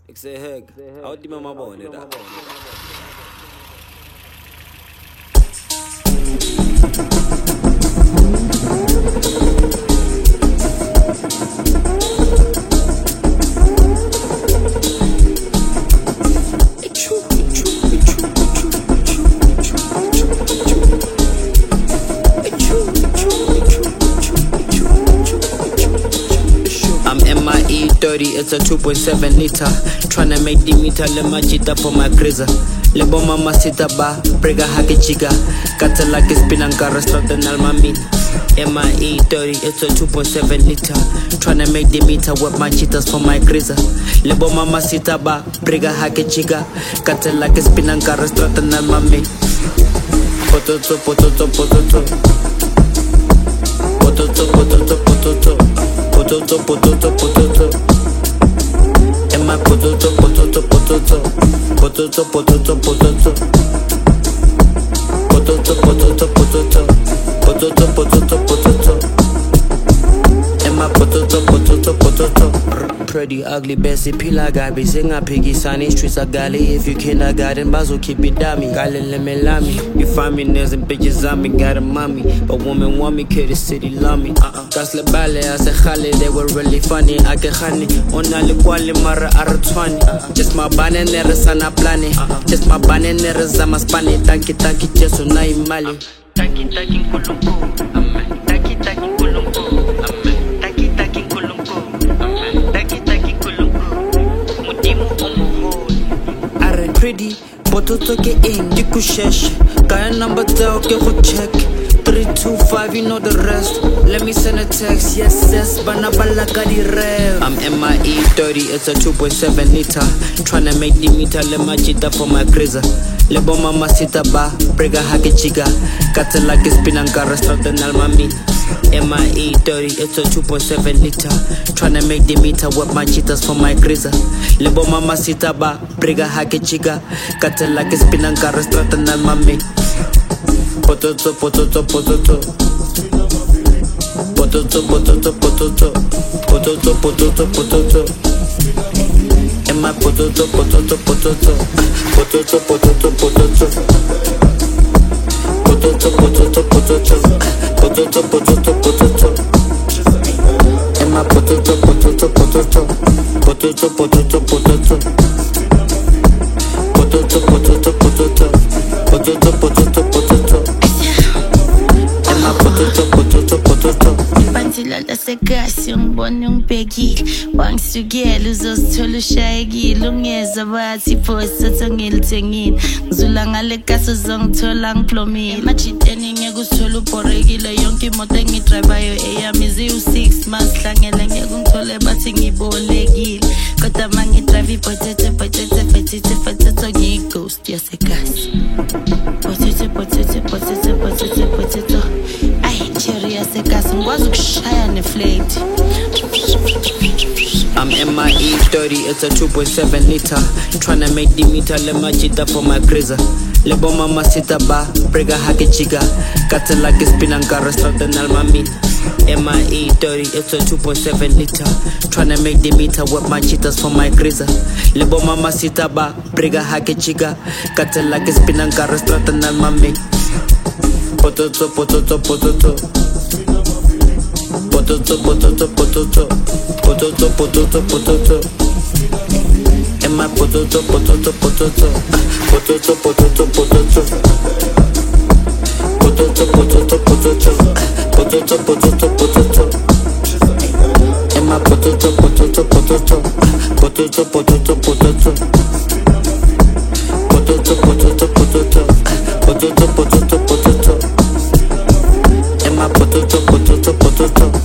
Ik zei hek, houd die met mijn bonen daar. I'm MIE 30, it's a 2.7 liter. Tryna make the meter, le majita for my cruiser. Lebo mama sita ba, brega hake chiga. Kata like spinanka restaurant and almami. MIE 30, it's a 2.7 liter. Tryna make the meter with my cheetahs for my cruiser. Lebo mama sita ba, brega hake chiga. Kata like spinanka restaurant and almami. Pototo, pototo, pototo. Pototo, pototo, pototo. Pototo, pototo, pototo. Emma pototo, pototo, pototo. Pototo, pototo, pototo. Pototo, pototo, pototo. Pototo, pototo, pototo. Emma pototo, pototo, pototo. Pretty ugly Bessie Pila Gabi. Sing a piggy sunny streets of Gali. If you kindergarten, Bazo keep it dummy. Gali lemme lami. You find me nails and bitches on me. Got a mommy. But women want me, kid, the city love me. Gasle bale, I said Khali, they were really funny. I get honey. Ona le kwali mara arutwani. Just my bananera sana plani. Just my bananera zama spani. Tanki tanki cheso na imali. Tanki tanki kulumbu. Tanki tanki kulumbu. Tanki tanki kulumbu. Tanki tanki kulumbu. Mudimu umuhoi. Are pretty. Pototo ke in, di kushesh. Kaya number tell ke go check. 325, you know the rest. Let me send a text, yes, banabala kadi rev. I'm MIE 30, it's a 2.7 liter. Tryna make the meter, le majita for my cruiser. Lebo mama sita ba, brega hake chiga. Kata like spinanka restaurant and almami. MIE 30, it's a 2.7 liter. Tryna make the meter with my cheetahs for my cruiser. Lebo mama sita ba, brega hake chiga. Kata like spinanka restaurant and almami. Pototo, pototo, pototo. Pototo, pototo, pototo. Pototo, pototo, pototo. Emma pototo, pototo, pototo. Pototo, pototo, pototo. Pototo, pototo, pototo. Pototo, pototo, pototo. Emma pototo, pototo, pototo. Pototo, pototo, pototo. Pototo, pototo, pototo. Pototo, pototo, pototo. Emma pototo, pototo, pototo. Pantila la sekasi ngibona ungibhekile wangisukela uzozithola ushayekile ungeza bathi phosa ngilithengile ngizula ngale gaso zongithola ngiplomile emajiteni ngeke usithola ubhorekile yonke imoto engidrivayo eyami izi6 masihlangele ngeke ungithole bathi ngibolekile kodwa mangidrive ipotato ngighost yasekasi potato ay cherry yasekasi ngikwazi ukushaya neflate. I'm MIE 30, it's a 2.7 liter. Tryna make the meter, le majita for my cruiser. Lebo mama sita ba, brega hake chiga. Kata like spinanka restaurant and almami. MIE 30, it's a 2.7 liter. Tryna make the meter with my cheetahs for my cruiser. Lebo mama sita ba, brega hake chiga. Kata like spinanka restaurant and almami. Pototo, pototo, pototo. Pototo, pototo, pototo. Pototo, pototo, pototo. Emma pototo, pototo, pototo. Pototo, pototo, pototo. Pototo, pototo, pototo. Pototo, pototo, pototo. Emma pototo, pototo, pototo. Pototo, pototo, pototo. Pototo, pototo, pototo. Pototo, pototo, pototo. Emma pototo, pototo, pototo.